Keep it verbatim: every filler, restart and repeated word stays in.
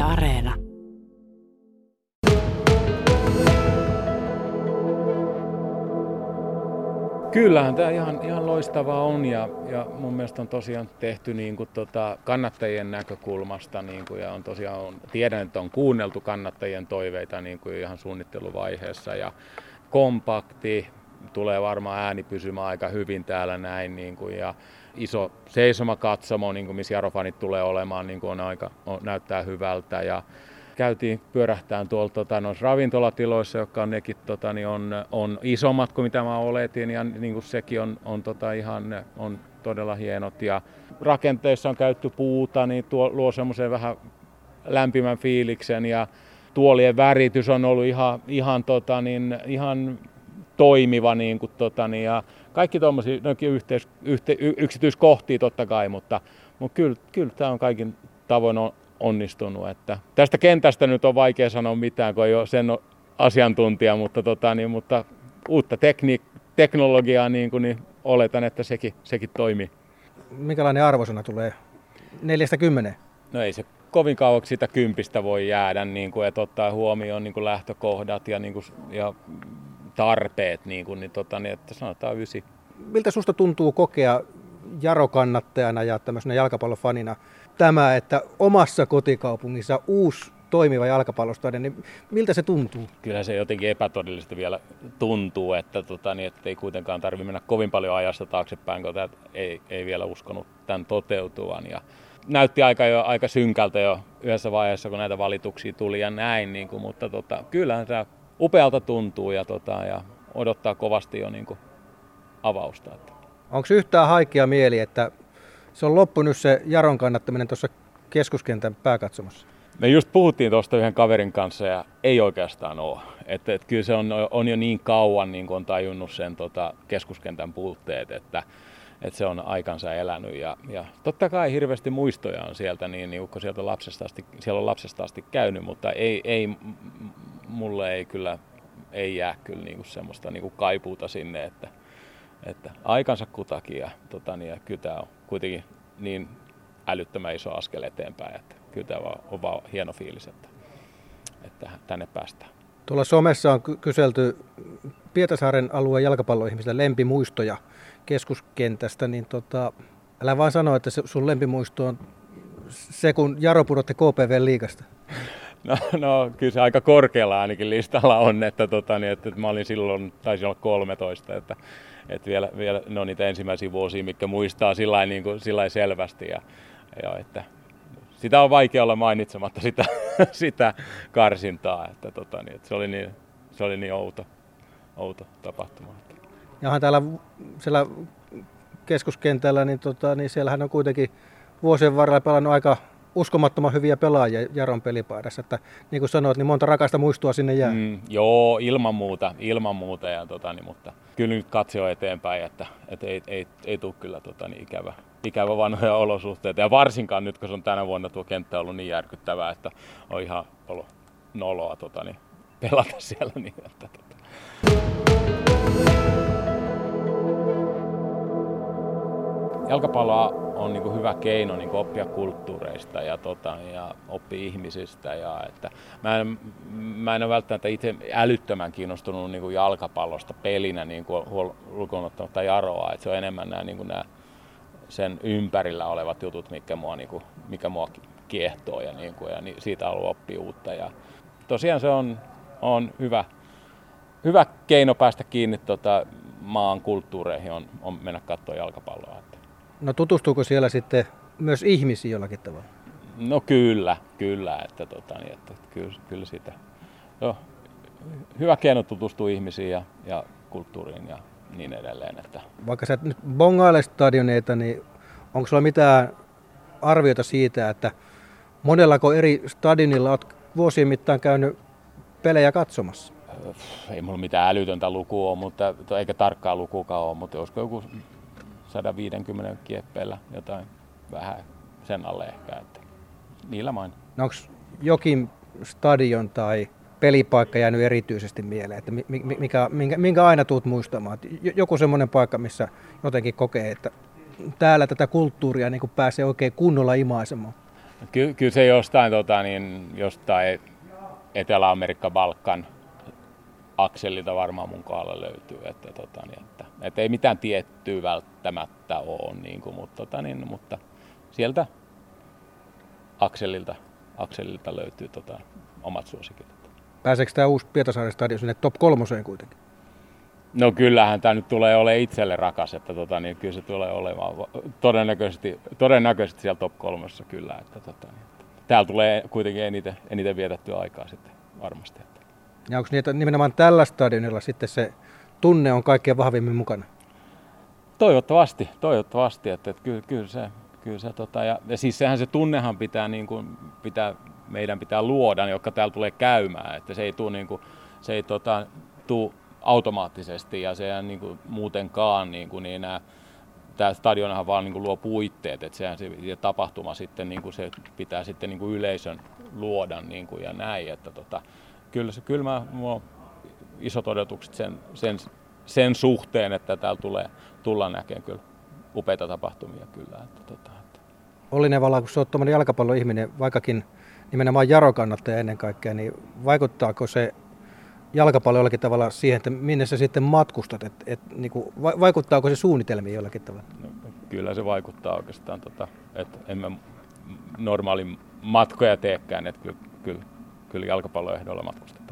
Areena. Kyllähän tämä ihan, ihan loistavaa on ja, ja mun mielestä on tosiaan tehty niin kuin tota kannattajien näkökulmasta niin kuin, ja on tosiaan, on, tiedän, että on kuunneltu kannattajien toiveita niin kuin ihan suunnitteluvaiheessa ja kompakti, tulee varmaan ääni pysymään aika hyvin täällä näin niin kuin, ja iso seisomakatsomo, niin kuin missä Jaro-fanit tulee olemaan, niin kuin on aika, on, näyttää hyvältä ja käytiin pyörähtään tuolla tota, noissa ravintolatiloissa, jotka on nekin tota, niin on, on isommat kuin mitä mä oletin ja niin kuin sekin on, on, tota, ihan, on todella hienot. Ja rakenteissa on käytetty puuta, niin tuo luo semmoisen vähän lämpimän fiiliksen ja tuolien väritys on ollut ihan, ihan, tota, niin, ihan toimiva. Niin kuin, tota, niin, ja kaikki tuommoisia yhteis, yhte, yksityiskohtia totta kai, mutta, mutta kyllä, kyllä tämä on kaikin tavoin on, onnistunut. Että tästä kentästä nyt on vaikea sanoa mitään, kun ei ole sen asiantuntija, mutta, tota, niin, mutta uutta tekni- teknologiaa niin kuin, niin oletan, että sekin, sekin toimii. Minkälainen arvosana tulee neljästä kymmeneen? No ei se kovin kauaksi sitä kympistä voi jäädä, niin kuin, että ottaa huomioon niin kuin lähtökohdat ja, niin kuin, ja tarpeet, niin kuin, niin, tota, niin, että sanotaan ysi. Miltä susta tuntuu kokea Jaro-kannattajana ja tämmöisenä jalkapallofanina tämä, että omassa kotikaupungissa uusi toimiva jalkapallostadion, niin miltä se tuntuu? Kyllä se jotenkin epätodellista vielä tuntuu, että, tota, niin, että ei kuitenkaan tarvitse mennä kovin paljon ajasta taaksepäin, kun tämä ei, ei vielä uskonut tämän toteutuvan. Ja näytti aika, jo, aika synkältä jo yhdessä vaiheessa, kun näitä valituksia tuli ja näin, niin kuin, mutta tota, kyllähän se upealta tuntuu ja, tota, ja odottaa kovasti jo niin kuin avausta. Onko yhtään haikea mieli, että se on loppunut se Jaron kannattaminen tuossa keskuskentän pääkatsomossa? Me just puhuttiin tuosta yhden kaverin kanssa ja ei oikeastaan ole. Että, että kyllä se on, on jo niin kauan niin kuin on tajunnut sen tota, keskuskentän puutteet, että, että se on aikansa elänyt. Ja, ja totta kai hirveästi muistoja on sieltä, niin, niin kun sieltä lapsesta asti, siellä on lapsesta asti käynyt, mutta ei, ei, mulle ei kyllä ei jää kyllä niin kuin semmoista niin kuin kaipuuta sinne, että Että aikansa kutakin ja, tota, niin, ja kyllä tämä on kuitenkin niin älyttömän iso askel eteenpäin, että kyllä tämä on vaan hieno fiilis, että, että tänne päästään. Tuolla somessa on kyselty Pietarsaaren alueen jalkapalloihmisille lempimuistoja keskuskentästä, niin tota, älä vaan sano, että se, sun lempimuisto on se, kun Jaro pudotti K P V liigasta. No, no kyllä se aika korkealla ainakin listalla on, että, tota, niin, että mä olin silloin, taisi olla kolmetoista, että Että vielä, vielä ne on niitä ensimmäisiä vuosia, mitkä muistaa sillain, niin kuin, sillain selvästi. Ja, ja että sitä on vaikea olla mainitsematta sitä, sitä karsintaa. Että, tota, niin, että se oli niin, se oli niin outo, outo tapahtuma. Ja onhan täällä siellä keskuskentällä, niin, tota, niin siellähän on kuitenkin vuosien varrella pelannut aika uskomattoman hyviä pelaajia Jaron pelipaidassa, että niin kuin sanoit, niin monta rakasta muistoa sinne jää. Mm, joo, ilman muuta, ilman muuta ja, tota, niin, mutta kyllä nyt katse eteenpäin, että, että ei, ei, ei tule kyllä tota, niin ikävä, ikävä vanhoja olosuhteita ja varsinkaan nyt, kun se on tänä vuonna tuo kenttä ollut niin järkyttävää, että on ihan ollut noloa tota, niin, pelata siellä. Niin, että, tota. Jalkapalloa on niin kuin hyvä keino niin kuin oppia kulttuureista ja, tota, ja oppia ihmisistä. Ja, että mä, en, mä en ole välttämättä itse älyttömän kiinnostunut niin kuin jalkapallosta pelinä niin kuin lukuun ottamatta Jaroa. Että se on enemmän nämä, niin kuin nämä sen ympärillä olevat jutut, mikä mua, niin kuin, mikä mua kiehtoo ja, niin kuin, ja siitä haluaa oppia uutta. Ja tosiaan se on, on hyvä, hyvä keino päästä kiinni tota, maan kulttuureihin on, on mennä katsoa jalkapalloa. No tutustuuko siellä sitten myös ihmisiin jollakin tavalla? No kyllä, kyllä, että, tota, niin, että kyllä, kyllä sitä. No, hyvä keino tutustua ihmisiin ja, ja kulttuuriin ja niin edelleen. Että. Vaikka sä et nyt bongaile stadioneita, niin onko sulla mitään arviota siitä, että monellako eri stadionilla olet vuosien mittaan käynyt pelejä katsomassa? Ei mulla mitään älytöntä lukua ole, mutta, eikä tarkkaa lukukaan ole, mutta olisiko joku sata viisikymmentä kieppeillä jotain vähän sen alle ehkä, että niillä main. No onko jokin stadion tai pelipaikka jäänyt erityisesti mieleen, että mikä, minkä, minkä aina tuut muistamaan? Joku semmoinen paikka, missä jotenkin kokee, että täällä tätä kulttuuria niin pääsee oikein kunnolla imaisemaan? Ky, kyllä se jostain, tota, niin, jostain Etelä-Amerikka, Balkan akselilta varmaan mun kohdalla löytyy, että, tota, niin, että, että ei mitään tiettyä välttämättä ole, niin kuin, mutta, tota, niin, mutta sieltä akselilta, akselilta löytyy tota, omat suosikit. Pääseekö tämä uusi Pietarsaaren stadion sinne top kolmoseen kuitenkin? No kyllähän tämä nyt tulee olemaan itselle rakas, että tota, niin kyllä se tulee olemaan todennäköisesti, todennäköisesti siellä top kolmossa kyllä. Että, tota, niin, että täällä tulee kuitenkin eniten, eniten vietettyä aikaa sitten varmasti. Että. Ja onko niitä nimenomaan tällä stadionilla sitten se tunne on kaikkein vahvimmin mukana? Toivottavasti, toivottavasti, että, että kyllä, kyllä se, kyllä se tota, ja, ja siis sehän se tunnehan pitää, niin kuin, pitää, meidän pitää luoda, jotka täällä tulee käymään, että se ei tule niin kuin, se ei tota, tule automaattisesti ja se ei niin kuin, muutenkaan niin kuin, niin nämä, tämä stadionhan vaan niin kuin, luo puitteet, että sehän se ja tapahtuma sitten niin kuin, se pitää sitten niin kuin, yleisön luoda niin kuin, ja näin, että tota, kyllä se kyllä mä, mulla on isot odotukset sen, sen, sen suhteen, että täällä tulee tullaan näkemään kyllä upeita tapahtumia kyllä. Että, tota, että. Olli Nevala, kun sä oot tuommoinen jalkapalloihminen, vaikkakin nimenomaan Jaro-kannattaja ennen kaikkea, niin vaikuttaako se jalkapallo jollakin tavalla siihen, että minne sä sitten matkustat? Et, et, niin kuin, vaikuttaako se suunnitelmiin jollakin tavalla? No, kyllä se vaikuttaa oikeastaan, tota, että en mä normaalin matkoja teekään, että kyllä, kyllä, kyllä jalkapalloehdoilla matkustan.